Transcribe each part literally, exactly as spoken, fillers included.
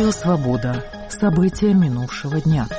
Радио «Свобода». События минувшего дня.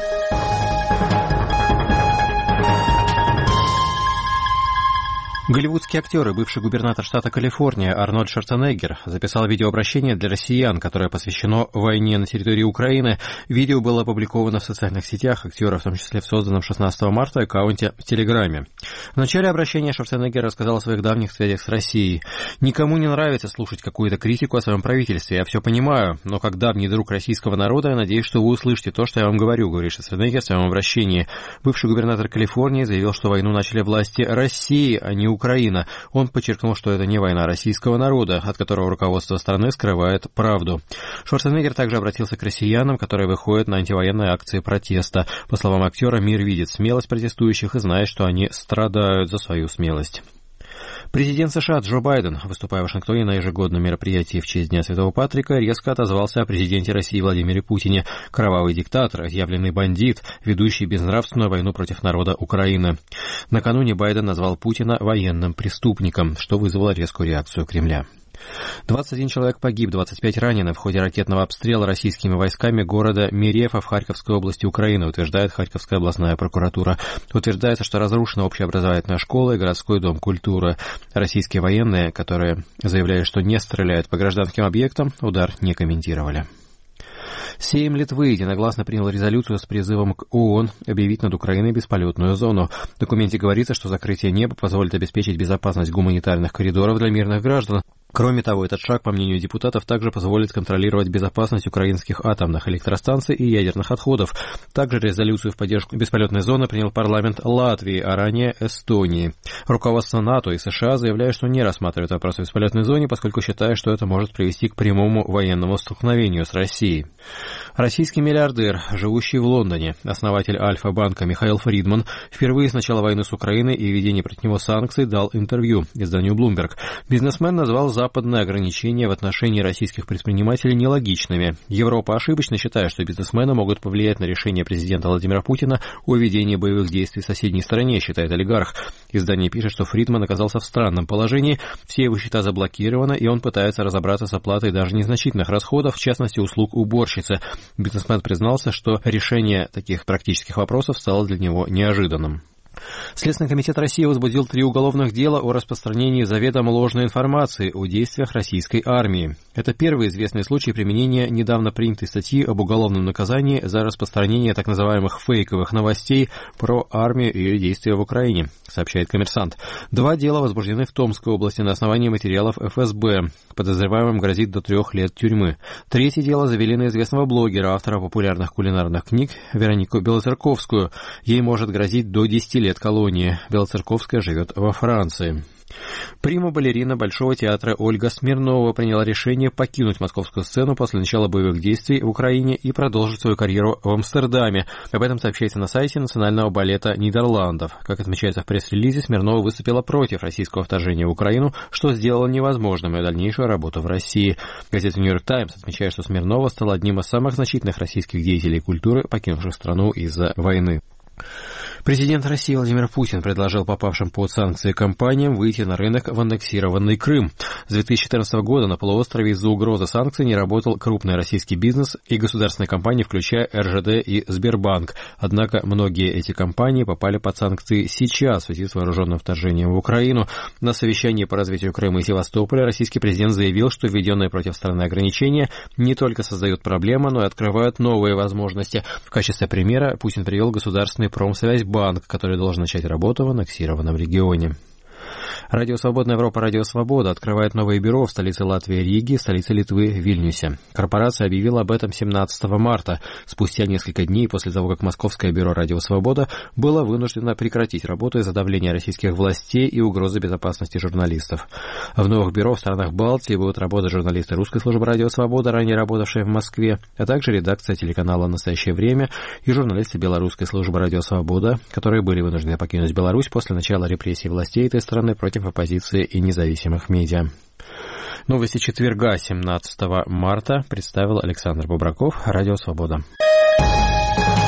Голливудский актер и бывший губернатор штата Калифорния Арнольд Шварценеггер записал видеообращение для россиян, которое посвящено войне на территории Украины. Видео было опубликовано в социальных сетях актера, в том числе в созданном шестнадцатого марта аккаунте в Телеграме. В начале обращения Шварценеггер рассказал о своих давних связях с Россией. «Никому не нравится слушать какую-то критику о своем правительстве, я все понимаю, но как давний друг российского народа, я надеюсь, что вы услышите то, что я вам говорю», — говорит Шварценеггер в своем обращении. Бывший губернатор Калифорнии заявил, что войну начали власти России, а не Украины. Украина. Он подчеркнул, что это не война российского народа, от которого руководство страны скрывает правду. Шварценеггер также обратился к россиянам, которые выходят на антивоенные акции протеста. По словам актера, мир видит смелость протестующих и знает, что они страдают за свою смелость. Президент США Джо Байден, выступая в Вашингтоне на ежегодном мероприятии в честь Дня Святого Патрика, резко отозвался о президенте России Владимире Путине. Кровавый диктатор, отъявленный бандит, ведущий безнравственную войну против народа Украины. Накануне Байден назвал Путина военным преступником, что вызвало резкую реакцию Кремля. двадцать один человек погиб, двадцать пять ранены в ходе ракетного обстрела российскими войсками города Мерефа в Харьковской области Украины, утверждает Харьковская областная прокуратура. Утверждается, что разрушена общеобразовательная школа и городской дом культуры. Российские военные, которые заявляют, что не стреляют по гражданским объектам, удар не комментировали. Сейм Литвы единогласно принял резолюцию с призывом к ООН объявить над Украиной бесполетную зону. В документе говорится, что закрытие неба позволит обеспечить безопасность гуманитарных коридоров для мирных граждан. Кроме того, этот шаг, по мнению депутатов, также позволит контролировать безопасность украинских атомных электростанций и ядерных отходов. Также резолюцию в поддержку бесполетной зоны принял парламент Латвии, а ранее Эстонии. Руководство НАТО и США заявляют, что не рассматривают вопрос о бесполетной зоне, поскольку считают, что это может привести к прямому военному столкновению с Россией. Российский миллиардер, живущий в Лондоне, основатель Альфа-банка Михаил Фридман, впервые с начала войны с Украиной и введения против него санкций дал интервью изданию Bloomberg. Бизнесмен назвал западные ограничения в отношении российских предпринимателей нелогичными. Европа ошибочно считает, что бизнесмены могут повлиять на решение президента Владимира Путина о ведении боевых действий в соседней стране, считает олигарх. Издание пишет, что Фридман оказался в странном положении, все его счета заблокированы, и он пытается разобраться с оплатой даже незначительных расходов, в частности услуг уборщицы. Бизнесмен признался, что решение таких практических вопросов стало для него неожиданным. Следственный комитет России возбудил три уголовных дела о распространении заведомо ложной информации о действиях российской армии. Это первый известный случай применения недавно принятой статьи об уголовном наказании за распространение так называемых фейковых новостей про армию и ее действия в Украине, сообщает «Коммерсант». Два дела возбуждены в Томской области на основании материалов эф эс бэ. Подозреваемым грозит до трех лет тюрьмы. Третье дело завели на известного блогера, автора популярных кулинарных книг Веронику Белоцерковскую. Ей может грозить до десяти лет колонии. Белоцерковская живет во Франции. Прима-балерина Большого театра Ольга Смирнова приняла решение покинуть московскую сцену после начала боевых действий в Украине и продолжить свою карьеру в Амстердаме. Об этом сообщается на сайте Национального балета Нидерландов. Как отмечается в пресс-релизе, Смирнова выступила против российского вторжения в Украину, что сделало невозможным ее дальнейшую работу в России. Газета «Нью-Йорк Таймс» отмечает, что Смирнова стала одним из самых значительных российских деятелей культуры, покинувших страну из-за войны. Президент России Владимир Путин предложил попавшим под санкции компаниям выйти на рынок в аннексированный Крым. С две тысячи четырнадцатого года на полуострове из-за угрозы санкций не работал крупный российский бизнес и государственные компании, включая эр жэ дэ и Сбербанк. Однако многие эти компании попали под санкции сейчас в связи с вооруженным вторжением в Украину. На совещании по развитию Крыма и Севастополя российский президент заявил, что введенные против страны ограничения не только создают проблемы, но и открывают новые возможности. В качестве примера Путин привел государственный Промсвязьбанк, который должен начать работу в аннексированном регионе. Радио «Свободная Европа», Радио «Свобода» открывает новое бюро в столице Латвии Риге, столице Литвы Вильнюсе. Корпорация объявила об этом семнадцатого марта, спустя несколько дней после того, как московское бюро «Радио «Свобода» было вынуждено прекратить работу из-за давления российских властей и угрозы безопасности журналистов. В новых бюро в странах Балтии будут работать журналисты русской службы «Радио «Свобода», ранее работавшие в Москве, а также редакция телеканала «Настоящее время» и журналисты белорусской службы «Радио «Свобода», которые были вынуждены покинуть Беларусь после начала репрессий властей этой страны против оппозиции и независимых медиа. Новости четверга, семнадцатого марта, представил Александр Бубраков, Радио «Свобода».